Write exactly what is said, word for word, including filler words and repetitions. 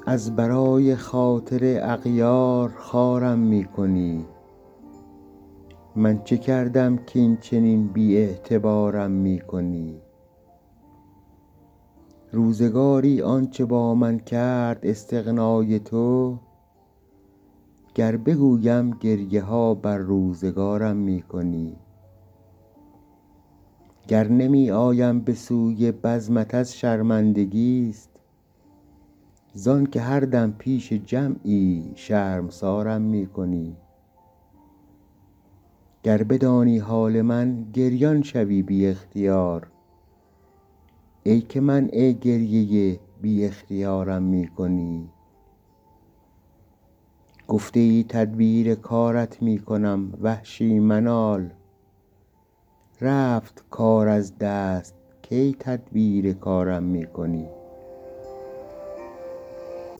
از برای خاطر اغیار خوارم می کنی. من چه کردم که این چنین بی اعتبارم می کنی؟ روزگاری آنچه با من کرد استغنای تو، گر بگویم گریه ها بر روزگارم می کنی. گر نمی آیم به سوی بزمت از شرمندگیست، زان که هر دم پیش جمعی شرمسارم می کنی. گر بدانی حال من گریان شوی بی اختیار، ای که منع گریه بی اختیارم می کنی. گفته ای تدبیر کارت می کنم وحشی منال، رفت کار از دست کی تدبیر کارم می کنی؟